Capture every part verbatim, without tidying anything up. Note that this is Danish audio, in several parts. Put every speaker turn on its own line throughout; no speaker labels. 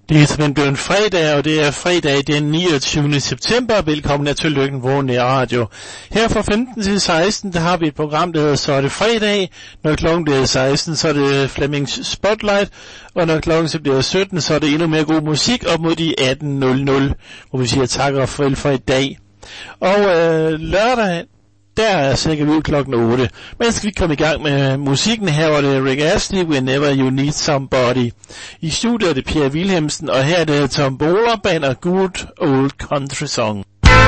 Det er simpelthen blevet en fredag, og det er fredag den niogtyvende september. Velkommen til Lykken Vågen Radio. Her fra femten til seksten, der har vi et program, der hedder Så er det fredag. Når klokken bliver seksten, så er det Flemmings Spotlight. Og når klokken så bliver sytten, så er det endnu mere god musik op mod de atten nul nul, hvor vi siger tak og farvel for i dag. Og øh, lørdag, der er cirka ud klokken otte. Men skal vi komme i gang med musikken. Her var det Rick Astley, Whenever You Need Somebody. I studiet er det Per Wilhelmsen, og her er det Tom Bowler band og Good Old Country Song.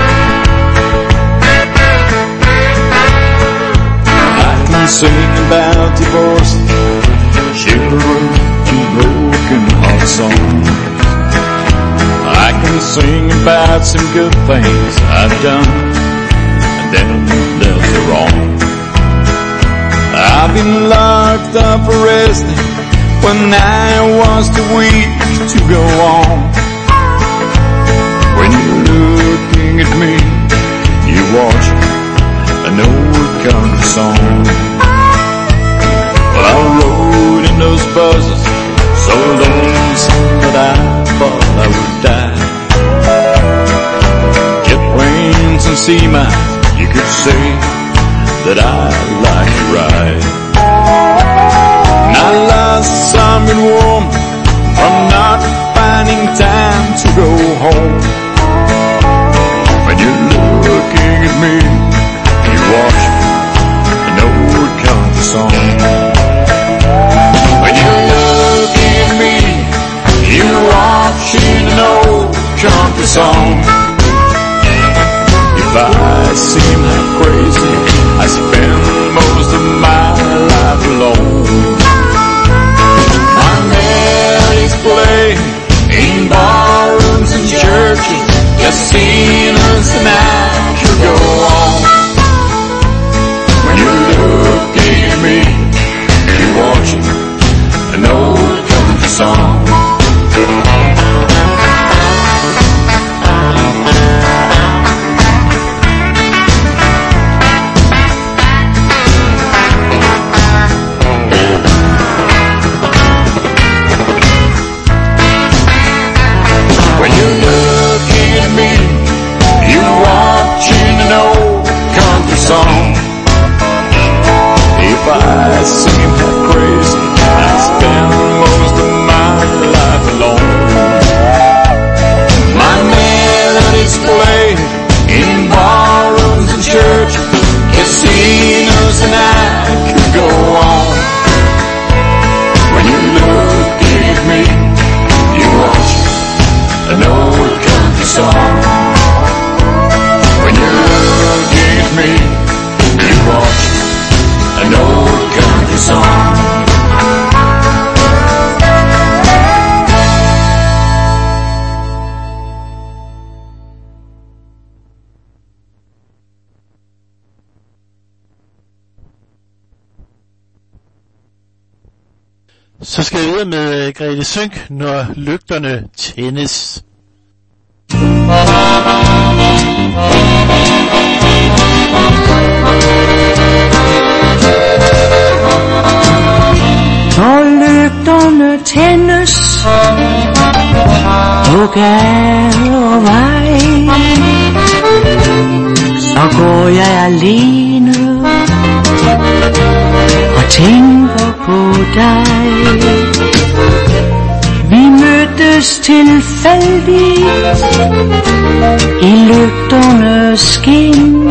I can sing about divorce, chivalry, and broken heart songs. I can sing about some good things I've done, then there's the wrong. I've been locked up, arrested, when I was too weak to go on. When you're looking at me, you watch an old country song. Well, I rode in those buses, so lonesome that I thought I would die. Jet planes and sea miles, you could say that I like to ride. And I lost some good woman from not finding time to go home. When you're looking at me, you watch an old country song. When you're looking at me, you're watching an old country song. If I seem half crazy, I spend most of my life alone. My melodies play in ballrooms and churches, casinos, and I could go on. When you're looking at me, you're watching an old country song. Song. If I seem half crazy, I spend most of my life alone. My melodies play in ballrooms and churches, casinos, and I could go on. When you look at me, you watch an old country song. When you look at me, you watch an old country song.
Så skal jeg videre med Grete Synk, når lygterne tændes.
Når lygterne tændes på gade og vej, så går jeg alene og tænker på dig. Vi mødtes tilfældigt i lygternes skin,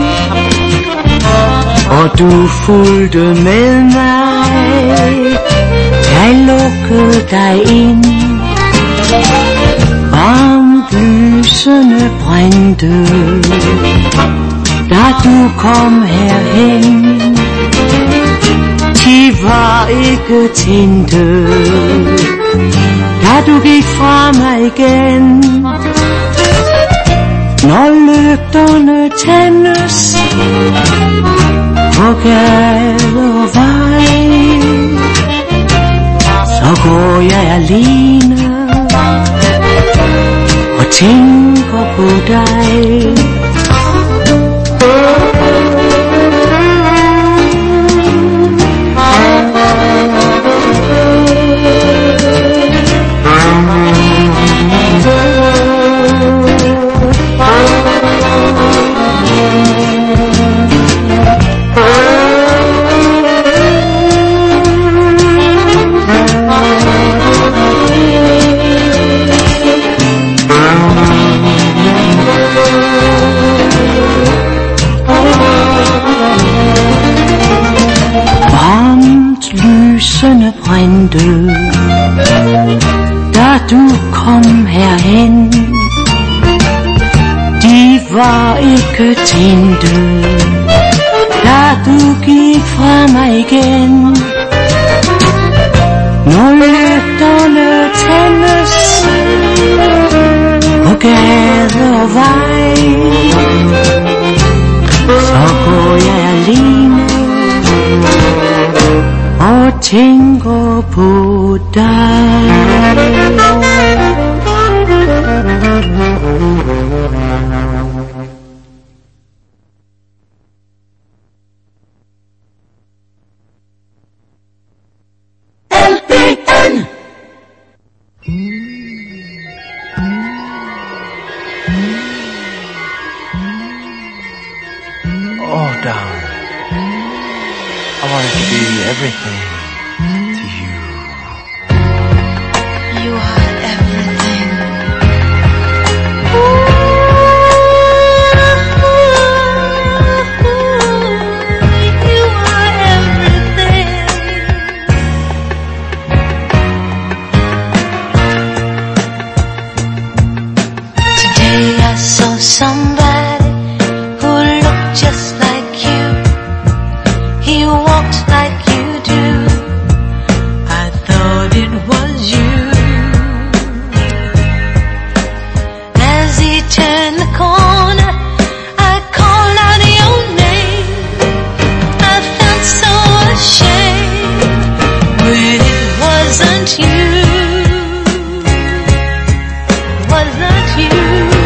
og du fulgte med mig. Jeg lukkede dig ind. Varmt lysene brændte, da du kom herhen. De var ikke tændte, da du gik fra mig igen. Når lygterne tændes på gade og vej, så går jeg alene og tænker på dig. da du kom herhen. De var ikke tændte, da du gik fra mig igen. Når lygterne tændes på gade og vej, så går jeg alene og tænker på dig.
Oh, darling, I want to be everything to you.
You are everything. You are everything. Today I saw somebody who looked just like you. He walked like you do. I thought it was you. As he turned the corner, I called out your name. I felt so ashamed when it wasn't you. Wasn't you?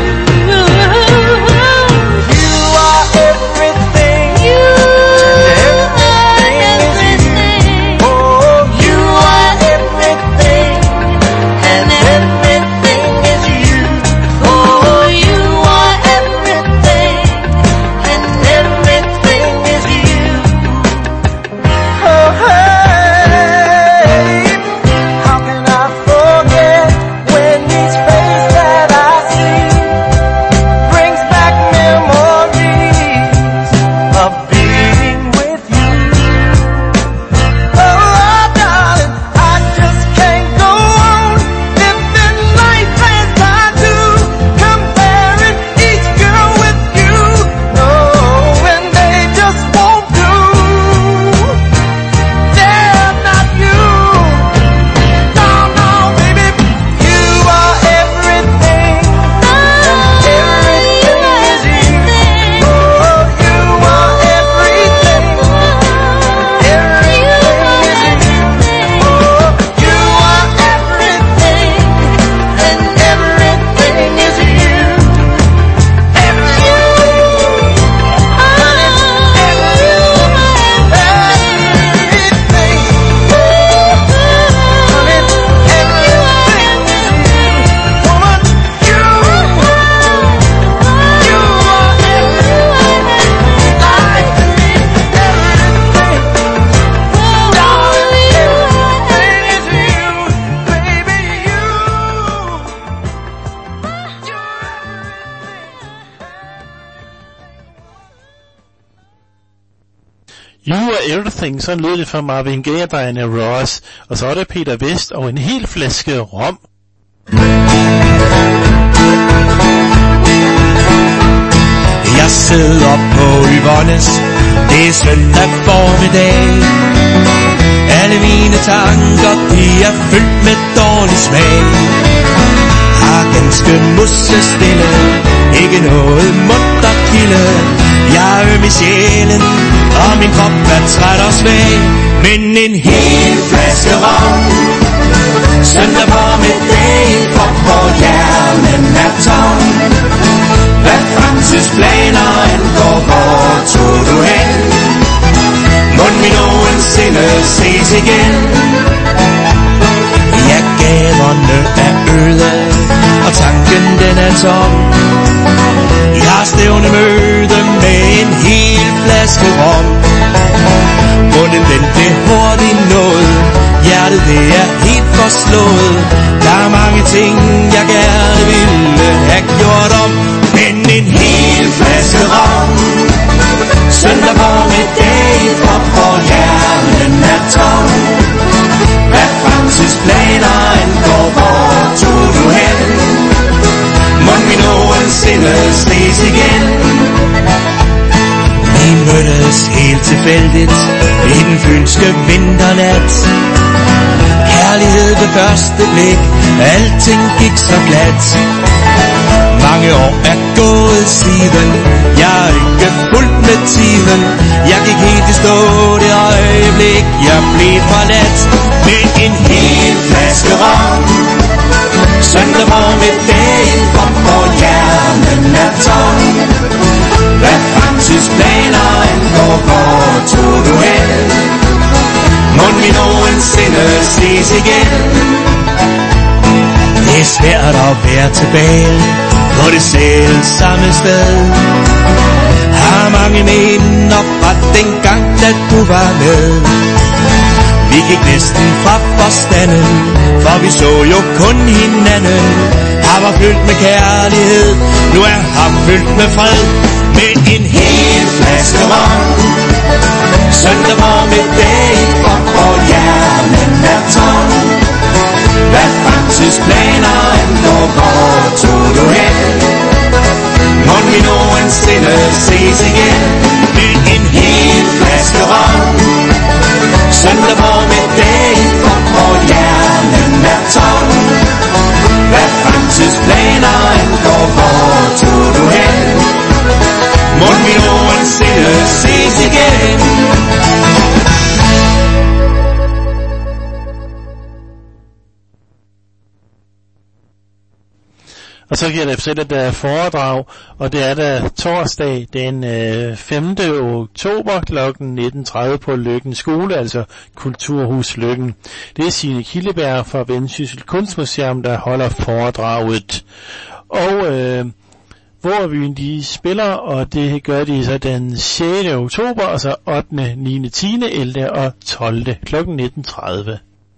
You are everything, sådan lød det fra Marvin Gaye og Diana Ross. Og så er der Peter Vest og en hel flaske rom.
Jeg sidder på Yvonnes, det er søndag formiddag. Alle mine tanker, de er fyldt med dårlig smag. Har ganske musestille, ikke noget munter kilde. Jeg er øm i sjælen, og min krop er træt og svag. Men en hel flaske rom, søndag formiddag, for hvor hjernen er tom. Hvad fremtidsplaner angår, hvor tog du hen? Mund vi nogensinde ses igen? Ja, gaderne er øde, og tanken den er tom. Jeg har stævne møde med en hel flaske rom. Munden den blev hurtigt nået, hjertet det er helt forslået. Der er mange ting jeg gerne ville have gjort om, men en hel flaske rom, søndag formiddag, for hvor hjernen er tom. Hvad fremtid tilfældigt i den fynske vinternat. Kærlighed ved første blik, alting gik så glat. Mange år er gået siden, jeg er ikke fuldt med tiden. Jeg gik helt i stå det øjeblik, jeg blev forladt. Med en hel flaske rom, søndag formiddagen kom, hvor hjernen er tom. Hvad fremtidsplaner angår, hvor tog du hen? Må vi nogensinde ses igen? Det er svært at være tilbage på det selv samme sted. Har mange minder fra den gang, da du var med. Vi gik næsten fra forstanden, for vi så jo kun hinanden. Her var fyldt med kærlighed, nu er her fyldt med fred. Med en hel flaske rom, søndag formiddag, og hjernen er tom. Hvad fremtidsplaner angår, hvor tog du hen? Må vi nogensinde ses igen? Med en hel flaske rom, søndag formiddag, og hjernen er tom. Hvad fremtidsplaner angår, hvor tog du hen? Må vi nogensinde ses igen?
Og så giver det selv, at der er foredrag, og det er der torsdag den øh, femte oktober klokken nitten tredive på Løkken Skole, altså Kulturhus Løkken. Det er Signe Killeberg fra Vendsyssel Kunstmuseum, der holder foredraget. Og øh, Vårbyen de spiller, og det gør de så den sjette oktober, og så ottende, niende, tiende, ellevte og tolvte klokken nitten tredive.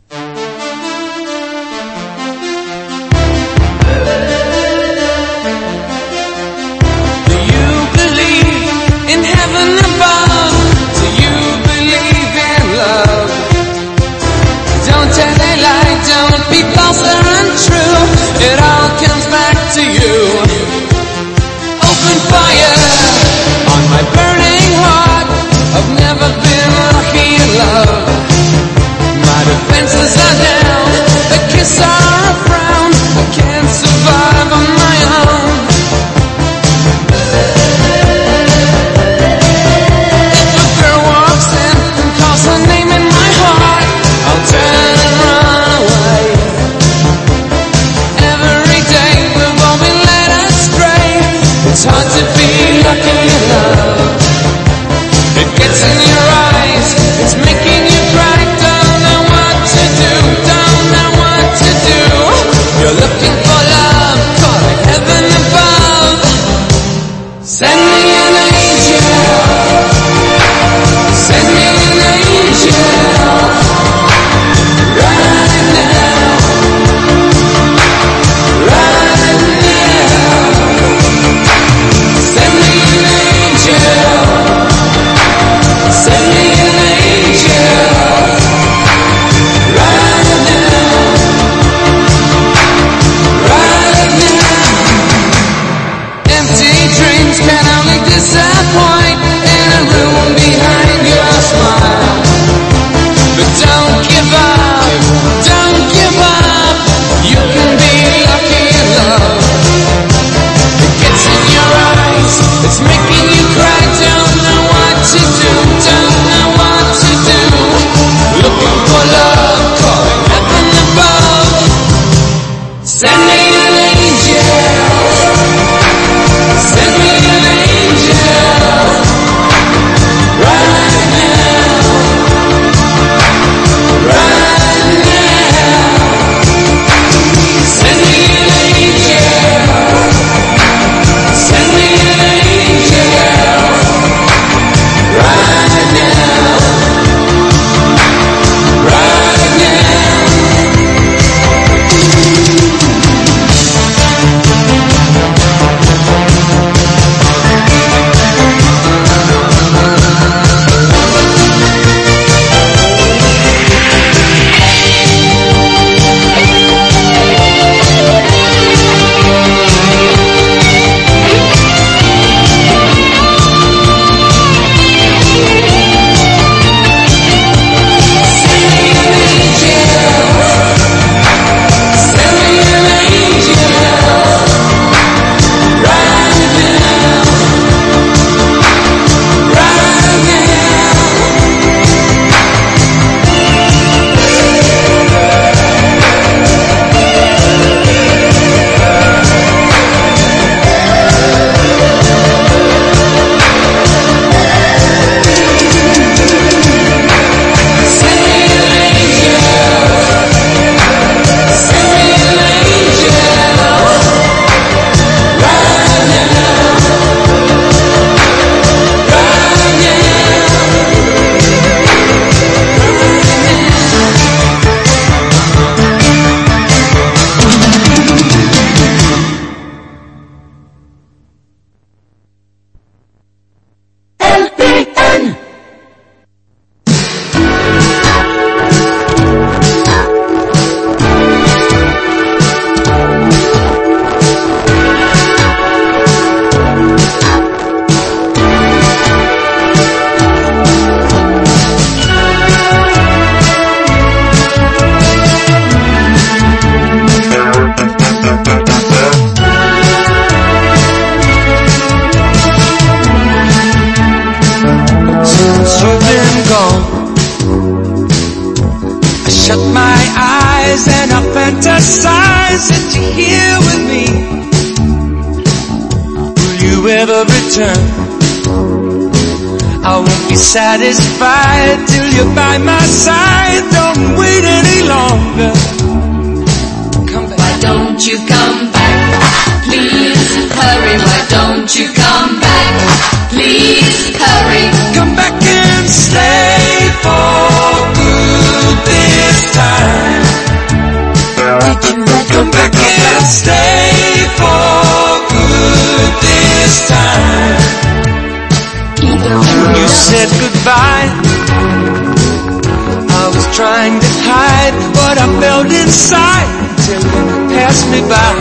In heaven above, do you believe in love? Don't tell a lie, don't be false or untrue. It all comes back to you. Open fire on my burning heart. I've never been lucky in love. My defenses are down, a kiss or a frown. I can't survive on my own. Her name in my heart, I'll turn and run away. Every day we've all been led astray. It's hard to be lucky in love. It gets in your eyes, it's making you cry. Don't know what to do, don't know what to do.
fantasize that you're here with me. Will you ever return? I won't be satisfied till you're by my side. Don't wait any longer. Come back.
Why don't you come back? Please hurry. Why don't you come back? Please hurry.
Come back and stay for good this time. Come back and stay for good this time. When you said goodbye, I was trying to hide what I felt inside until you passed me by.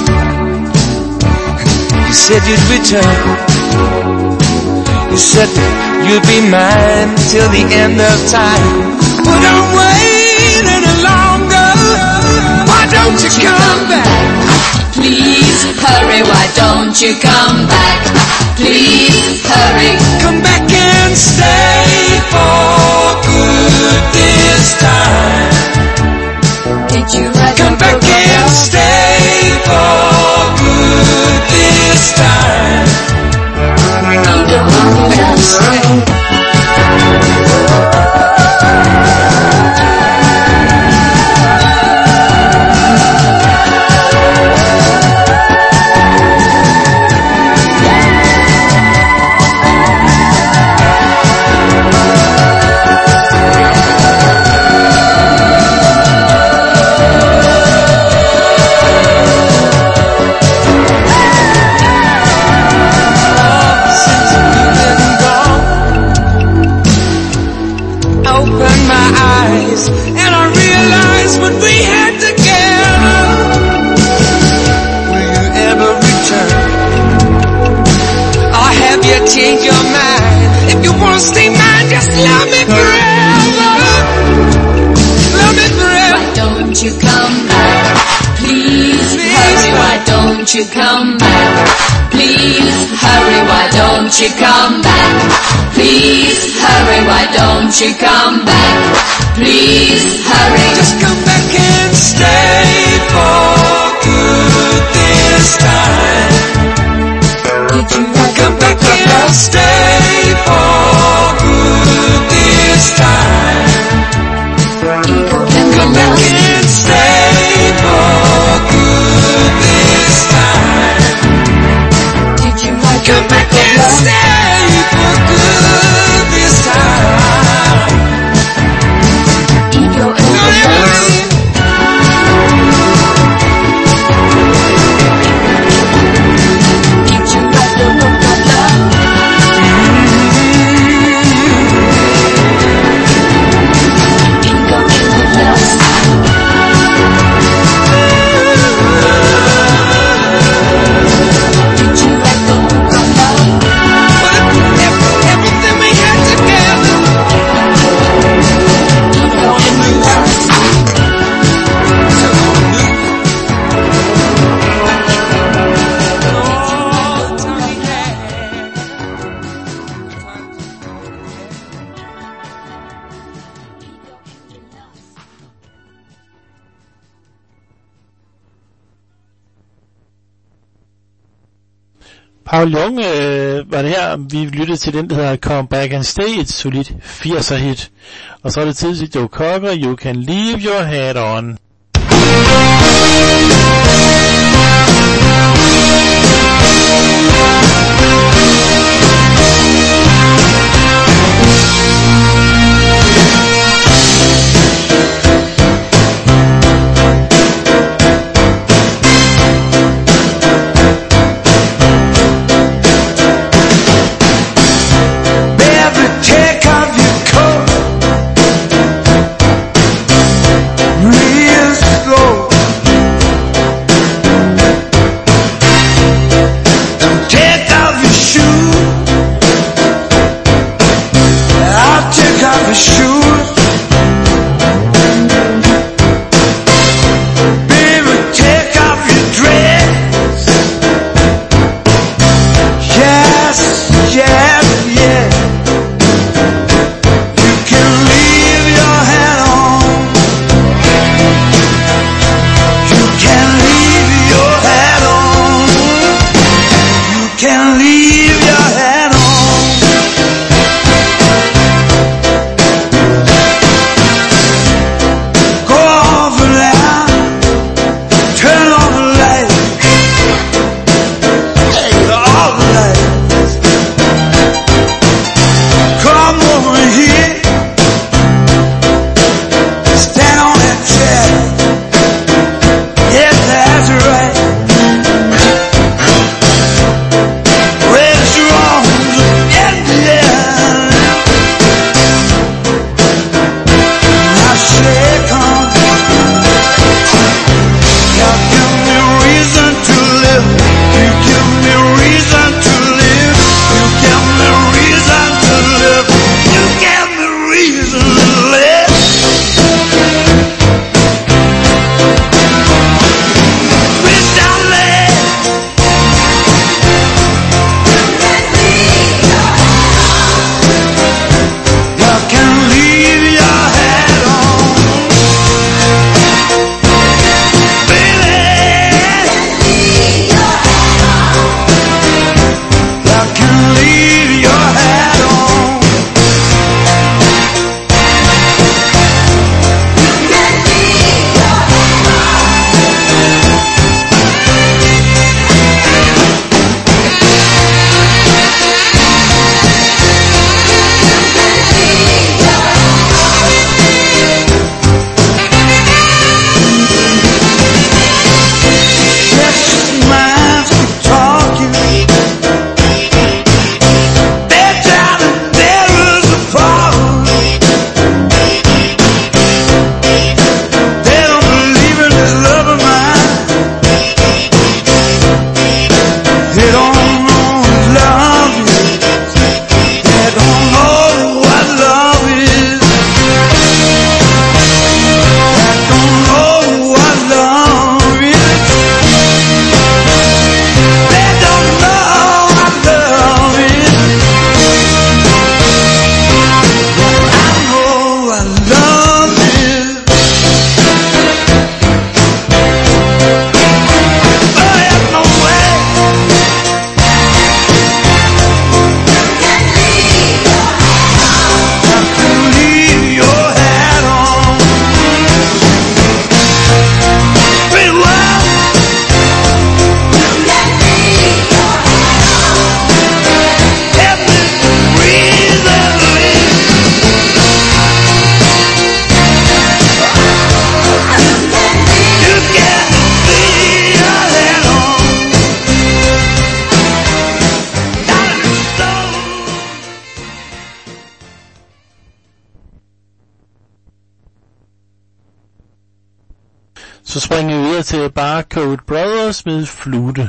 You said you'd return. You said you'd be mine till the end of time. But don't wait any longer. Why don't you come back?
Please hurry. Why don't you come back? Please hurry.
Come back and stay for good this time.
Did you write
Come back and stay for good this time.
You don't understand.
And I realized what we had together. Will you ever return? Or have you changed your mind? If you want to stay mine, just love me forever. Love me forever.
Why don't you come back? Please hurry. Why don't you come back? Please hurry. Why don't you come back? Please hurry. Why don't you come back? Please hurry.
Just come back and stay for good this time.
Did you
come back and stay for good this time? Come back and stay for good this time.
Did you
come back and stay for good this time?
Paul Young øh, var det her, vi lyttede til den, der hedder Come Back and Stay, et solidt firser hit. Og så er det tid til Joe Cocker, You Can Leave Your Hat On.
Real slow.
Så springer vi videre til Barcode Brothers med Flute.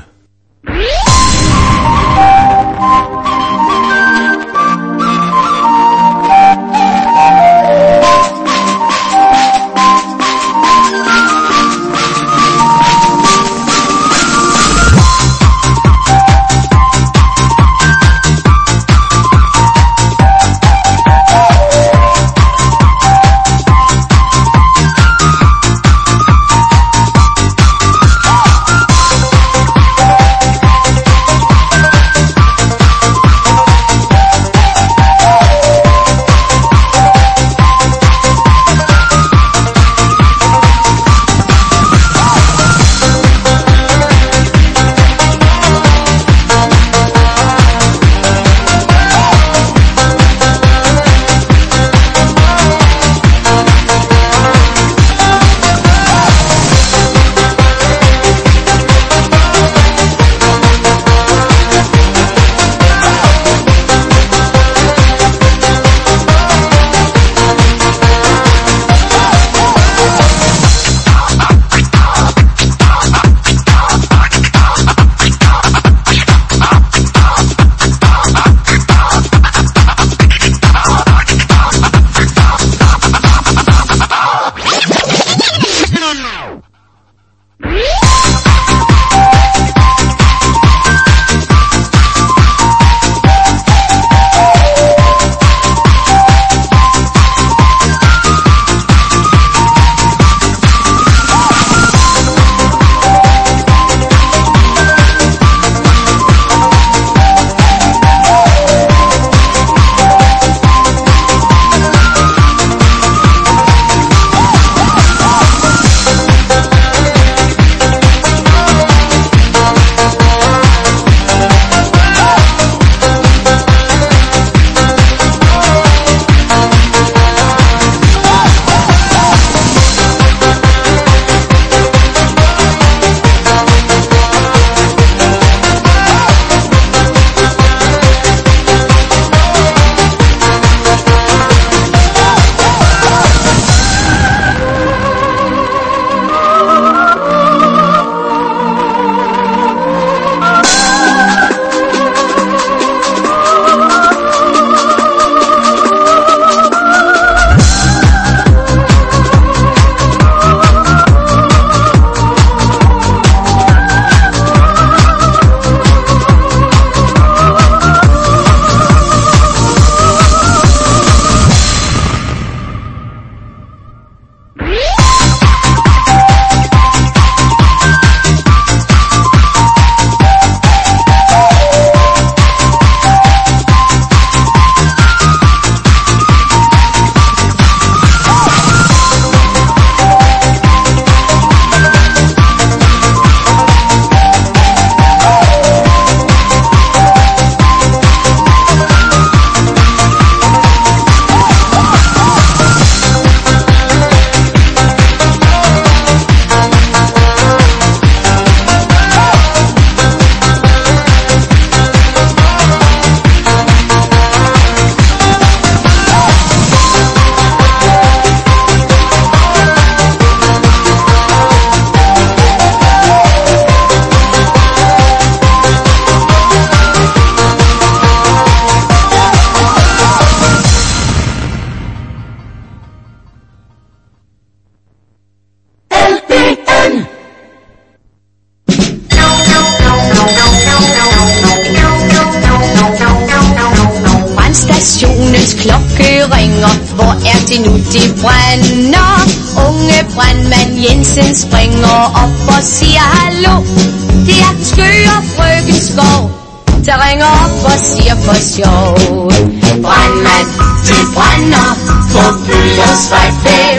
det nu det brænder. Unge brandmand Jensen springer op og siger hallo. Det er den skøre frøken Skov, der ringer op og siger for sjov: brandmand, det brænder på Bøllersvej fem.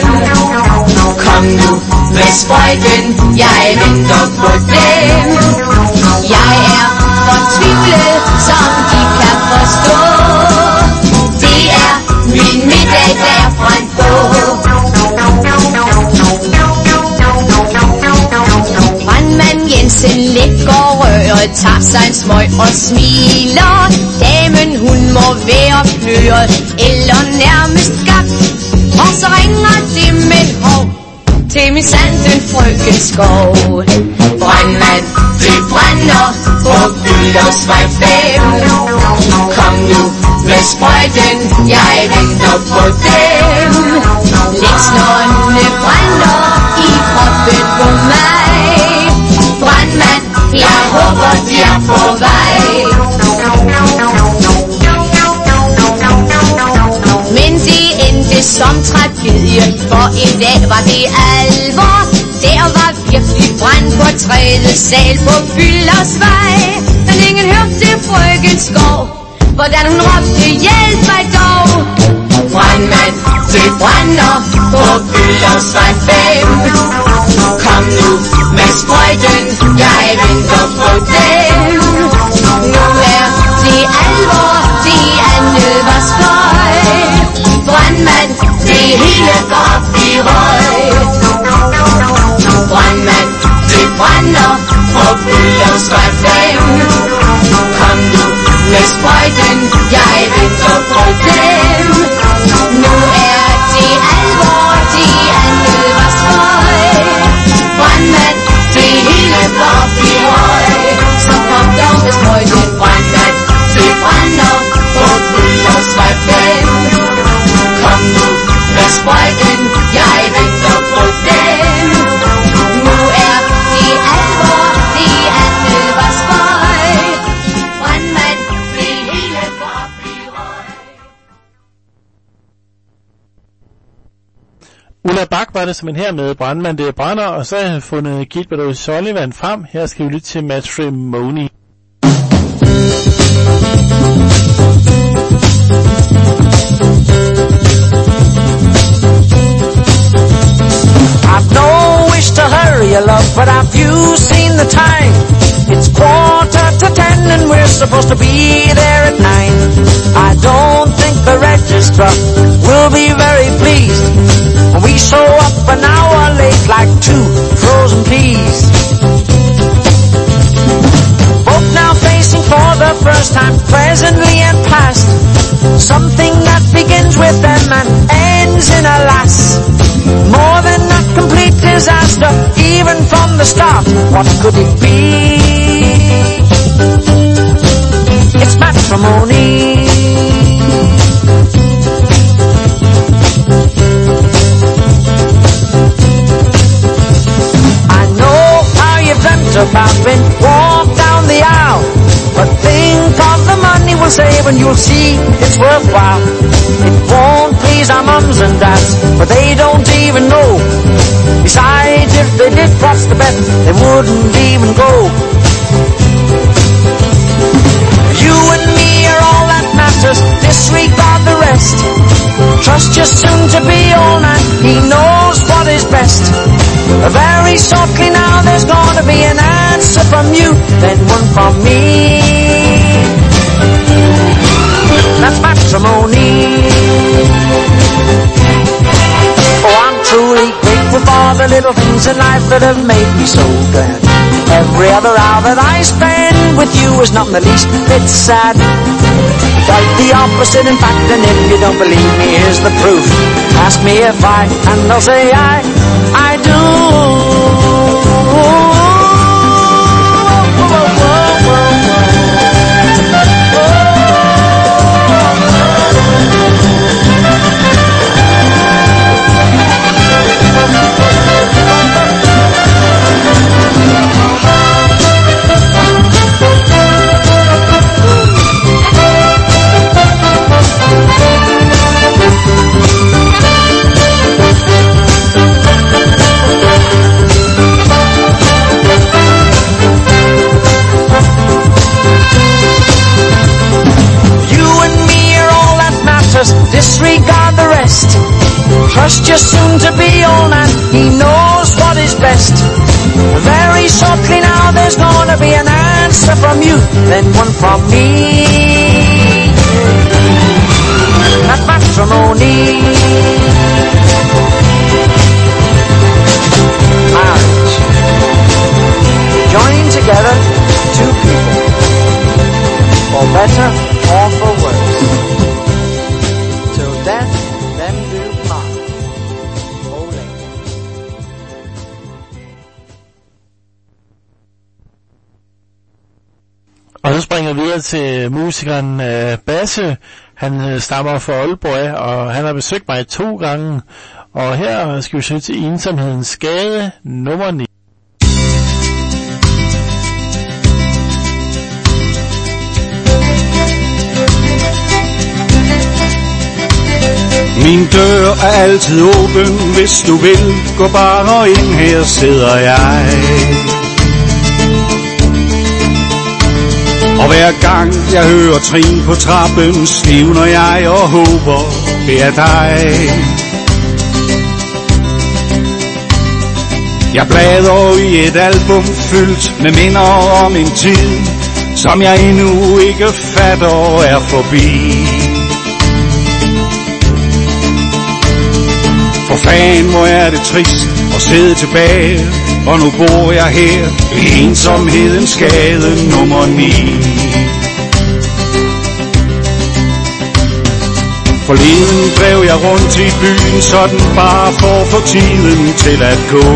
Kom nu med sprøjten, jeg venter på dem. Jeg er fortvivlet, som de kan forstå. Det er min middag, der er brændt på. Brandmand Jensen lægger røret, tager sig en smøg og smiler. Damen hun må være kløret eller nærmest gak. Og så ringer det med hov til min sanden frøken skov. Brandmand, det brænder på Byldersvej fem. Kom nu med sprøjten, jeg venter på dem. Lidt snårende brænder i kroppen på mig. Brandmand, jeg håber de er på vej. Men det endte som tragedie, for en dag var det alvor. Der var virkelig brand på tredje sal på Byldersvej. Men ingen hørte frøken Skov, hvordan hun råbte hjælp mig dog. Brandmand, det brænder på Byldersvej fem. Kom nu med sprøjten, jeg venter på dem. Nu er det alvor, det andet var spøj. Brandmand, det hele går op i røg. Brandmand, det brænder på Byldersvej fem. Kom nu med sprøjten, jeg venter på dem. Nu er det alvor, det andet var spøj. Brandmand, det hele går op i røg. Så kom dog med sprøjten, brandmand, det brænder på Byldersvej fem. Kom nu med sprøjten, jeg venter på dem. Nu er det alvor, det andet var spøj. Brandmand, det hele går op i røg.
Ulla Bach var det som en her med Brandmand, det brænder, og så har jeg fundet Gilbert O'Sullivan frem. Her skal vi lytte til Matrimony.
I've no wish to hurry you, love, but have you seen the time? It's quarter to ten and we're supposed to be there at nine. I don't think the registrar will be very pleased when we show up an hour late like two frozen peas. Both now facing for the first time, presently and past, something that begins with them and ends in a lass. More than a complete disaster, even from the start. What could it be? It's matrimony. I know how you've dreamt about when walk down the aisle, but think of the money we'll save and you'll see it's worthwhile. It won't please our mums and dads, but they don't even know. Besides, if they did, what's the bet? They wouldn't even go. You and me are all that matters, disregard the rest. Trust your soon-to-be old man, he knows what is best. Very shortly now there's gonna be an answer from you, then one from me. That's matrimony. Oh, I'm truly grateful for the little things in life that have made me so glad. Every other hour that I spend with you is not in the least bit sad. Quite the opposite, in fact, and if you don't believe me, here's the proof. Ask me if I, and I'll say I, I do. Disregard the rest. Trust your soon-to-be old man, he knows what is best. Very shortly now there's gonna be an answer from you, then one from me. That's matrimony. Marriage. Joining together two people, for better or for worse. Till death them do part. Ole.
så springer vi videre til musikeren uh, Basse. Han uh, stammer fra Aalborg, og han har besøgt mig to gange. Og her skal vi se til Ensomhedens Skade nummer ni.
Min dør er altid åben, hvis du vil, gå bare ind, her sidder jeg. Og hver gang jeg hører trin på trappen, stivner jeg og håber, det er dig. Jeg bladrer i et album fyldt med minder om en tid, som jeg endnu ikke fatter er forbi. For fanden, hvor er det trist at sidde tilbage, og nu bor jeg her i ensomhedens skade nummer ni. Forleden drev jeg rundt i byen, sådan bare for at få tiden til at gå.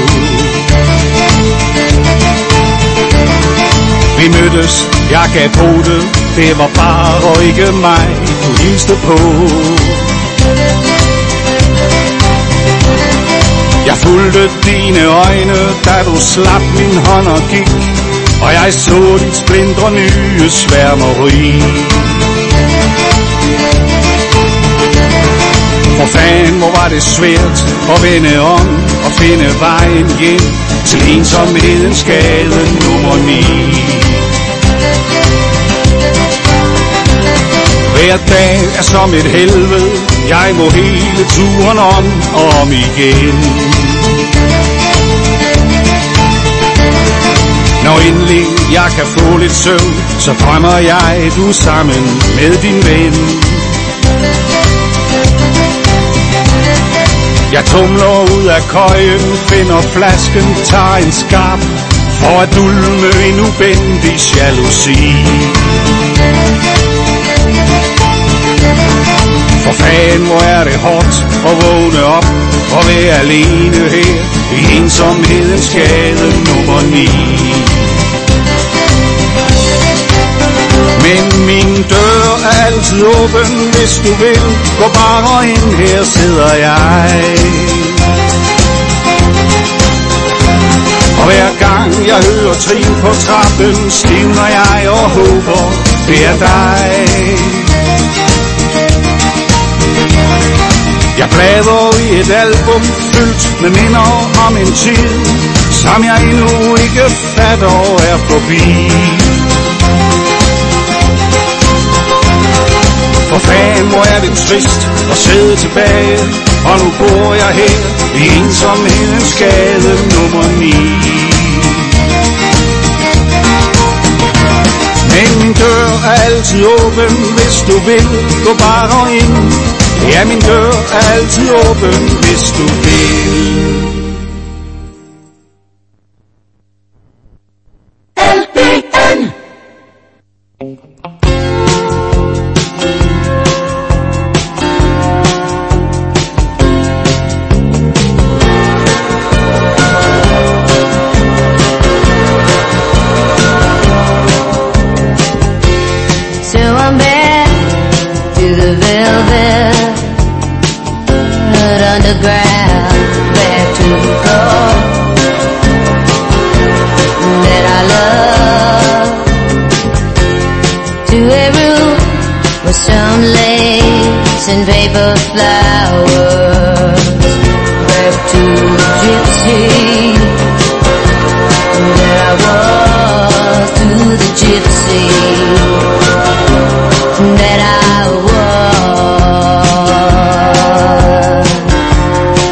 Vi mødtes, jeg gav på det, det var bare ikke mig, du hilste på. Jeg fulgte dine øjne, da du slap min hånd og gik, og jeg så dit splindre nye sværmeri. For fanden, hvor var det svært at vende om og finde vejen hjem til ensomhedens skade nummer ni. Hver dag er som et helvede, jeg må hele turen om og om igen. Når endelig jeg kan få lidt søvn, så drømmer jeg, du er sammen med din ven. Jeg tumler ud af køjen, finder flasken, tager en skarp, for at dulme en ubendig jalousi. For fanden, hvor er det hårdt at vågne op og være alene her i ensomhedens skade nummer ni. Men min dør er altid åben, hvis du vil, gå bare ind, her sidder jeg. Og hver gang jeg hører trin på trappen, stivner jeg og håber, det er dig. Jeg bladrer i et album fyldt med minder om en tid, som jeg endnu ikke fatter er forbi. For fanden, hvor er det trist at sidde tilbage, og nu bor jeg her i ensomhedens skade nummer ni. Men min dør er altid åben, hvis du vil, gå bare ind. Ja, min dør er altid åben, hvis du vil. L B N
So I'm back to the velvet underground, back to the floor that I love, to a room with some lace and paper flowers, back to the gypsy that I was, to the gypsy that I was.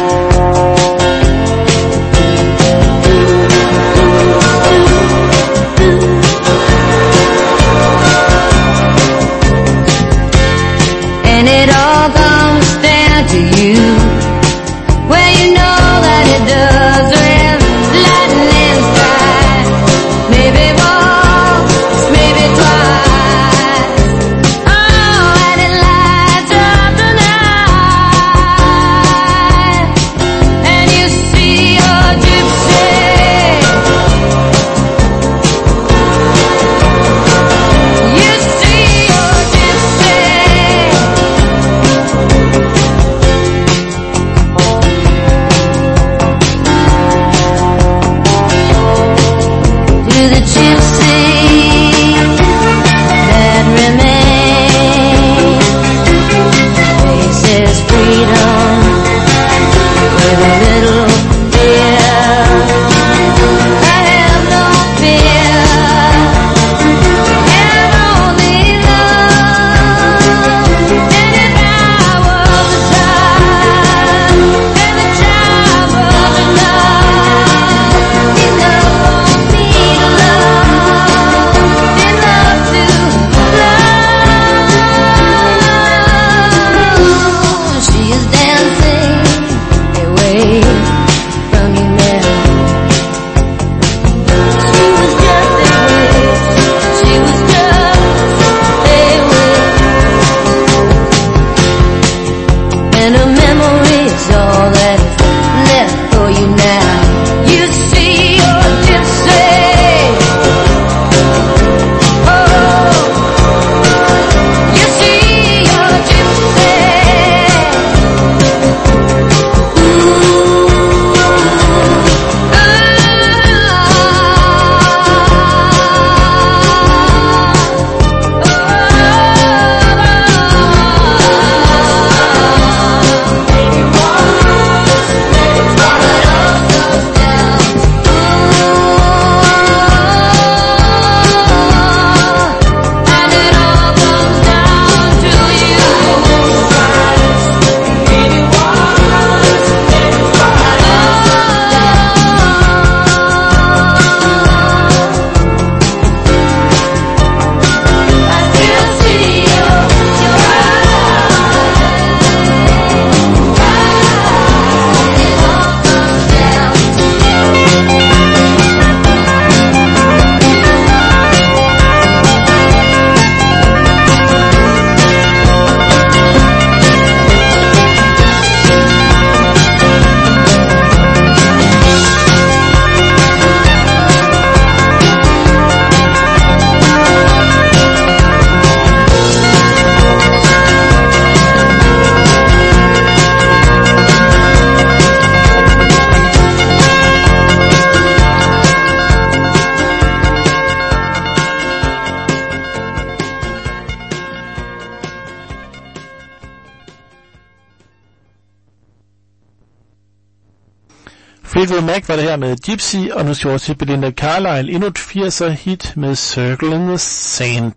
Fleetwood Mac var det her med Gypsy, og nu skal vi til Belinda Carlisle, endnu et firser hit med Circle in the Sand.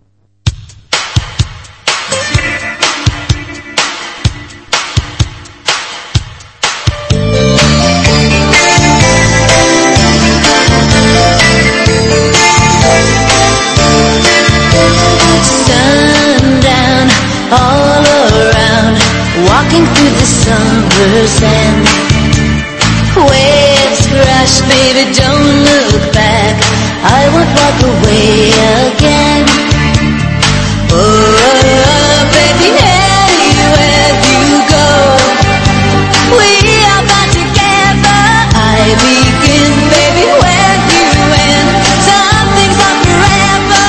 Sundown all around, walking through the summer sand. Waves crash, baby, don't look back, I won't walk away again. Oh, baby, anywhere you go, we are bound together. I begin, baby, where you end. Some things are forever.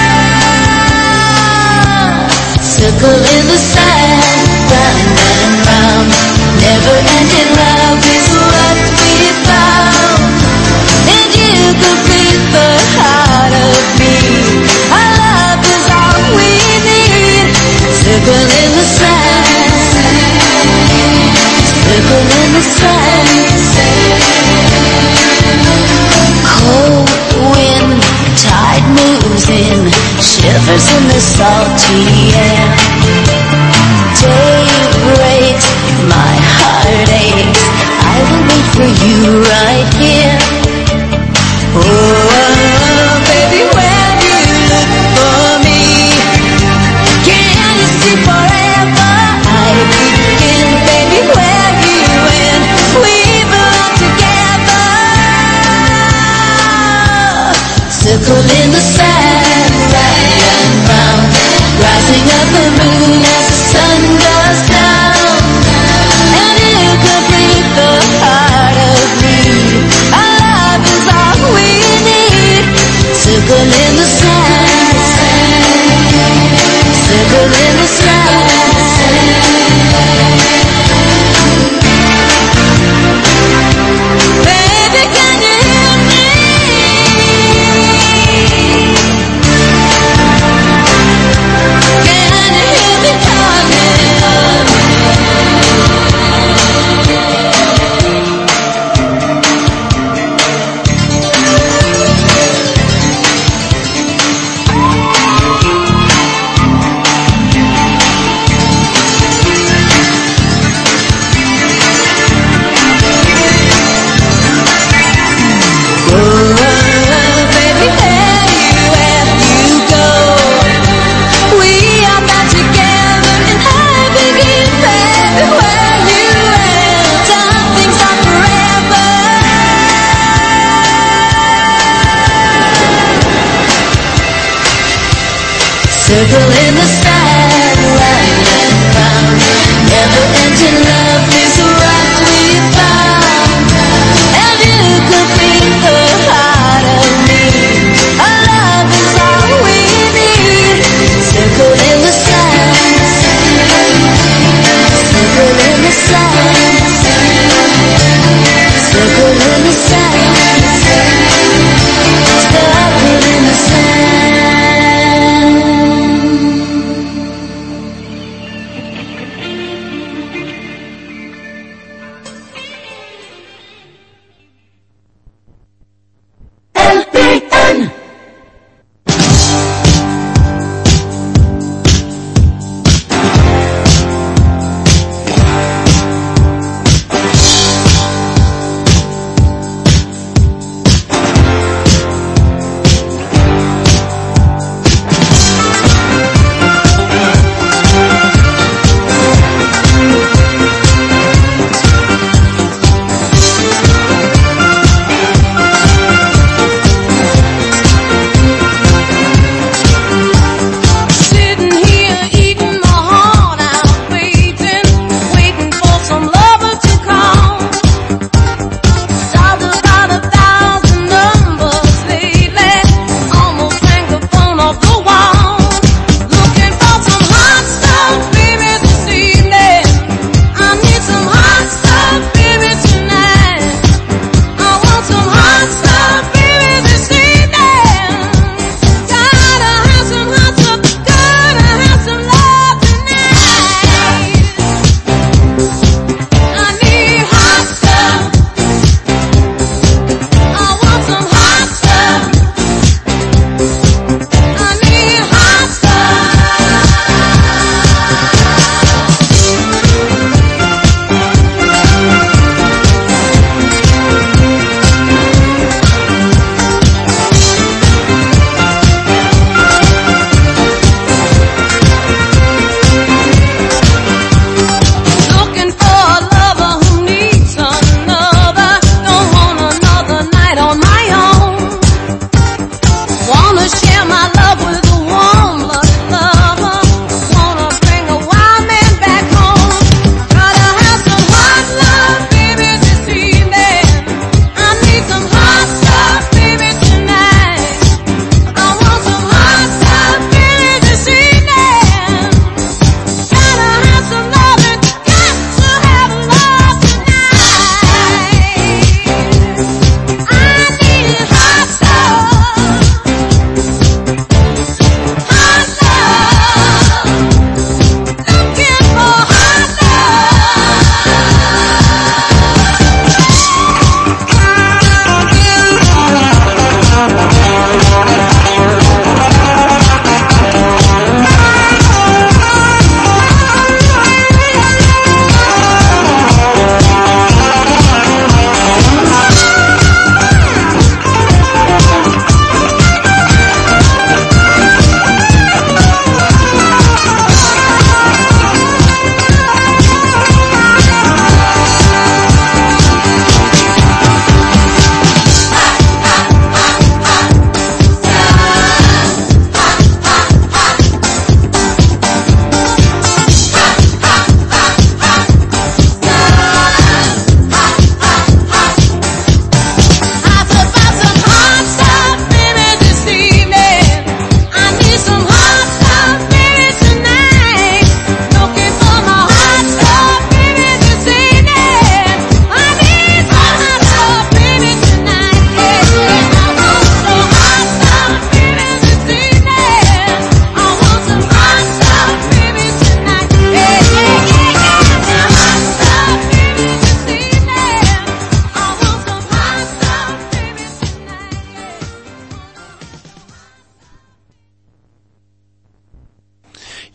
Circle in the sand, round and round, never ending love is what we found. And you complete the heart of me. Our love is all we need. Circle in the sand, circle in the sand. Cold wind, tide moves in, shivers in the salty air. Day breaks, my heart aches, I will wait for you right here. Oh, baby, when you look for me, can you see forever? I begin, baby, where you end. We belong together. Circle in the sand, round and round, rising up the moon as the sun goes down. And you complete the heart of me. Our love is all we need. Circle in the sand, circle in the sand. Baby, can you hear me? Can you hear me calling? Circle in the sand, round and round, never ending love is what we found. And you complete the heart of me. Our love is all we need. Circle in the sand, circle in the sand, circle in the sand, circle in the sand.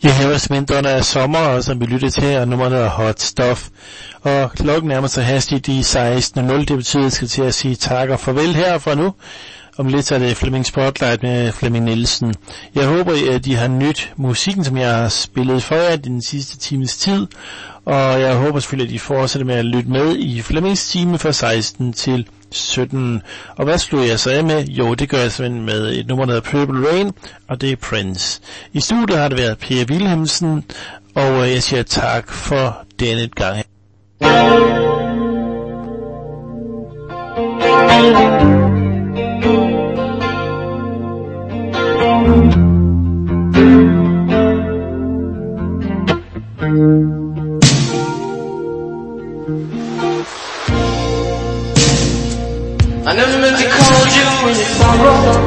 Ja, her var vinteren af sommer, og som vi lytter til, og nummeret hedder Hot Stuff. Og klokken nærmer sig hastigt i seksten nul, det betyder, at jeg skal til at sige tak og farvel herfra nu. Om lidt er det Flemming Spotlight med Flemming Nielsen. Jeg håber, at I har nyt musikken, som jeg har spillet for jer den sidste times tid. Og jeg håber selvfølgelig, at I fortsætter med at lytte med i Flemmings time fra seksten til sytten. Og hvad slog jeg så af med? Jo, det gør jeg simpelthen med et nummer, der hedder Purple Rain, og det er Prince. I studiet har det været Per Wilhelmsen, og jeg siger tak for denne gang.
I never meant to call you in your sorrow.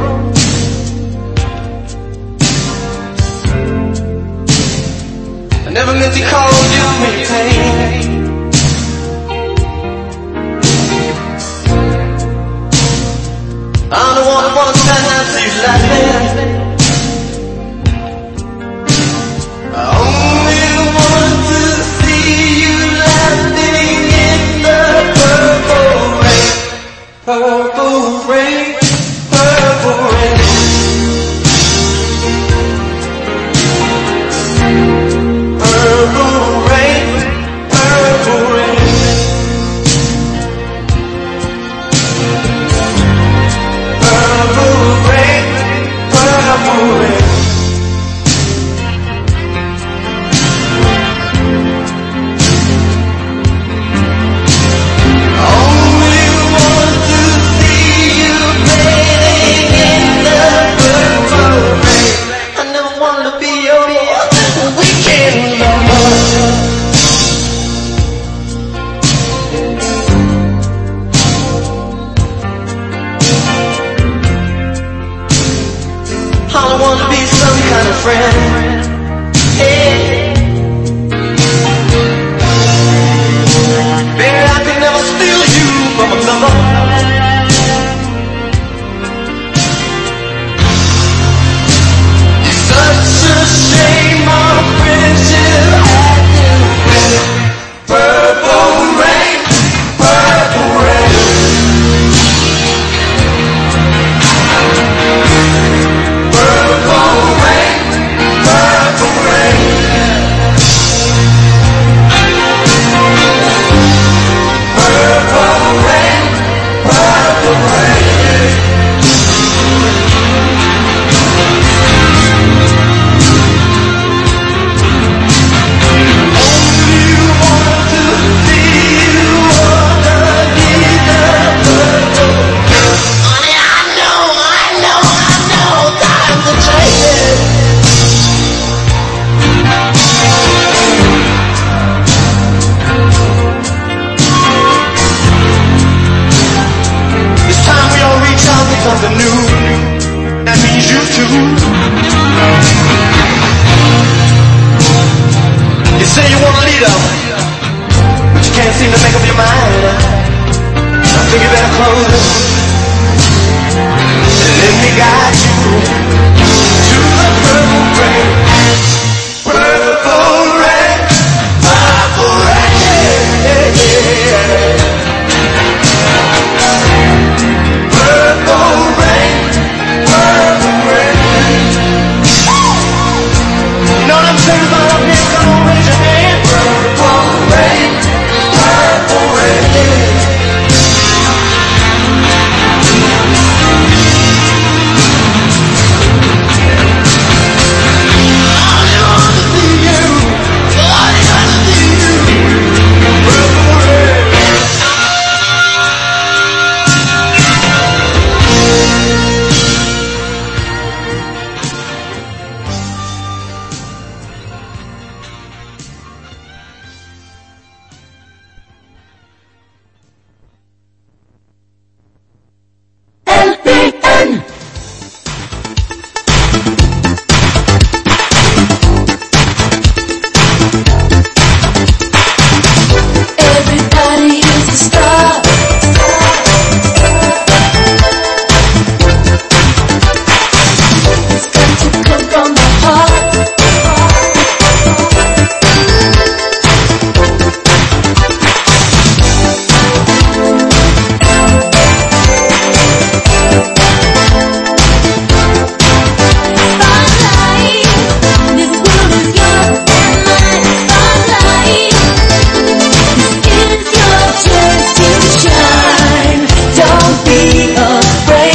I never meant to call you in your pain. I'm the one who wants to have you laughing. I only want to see you laughing in the purple rain. Purple rain, purple rain. Purple rain, purple rain. Purple rain, purple rain. I wanna be some kind of friend.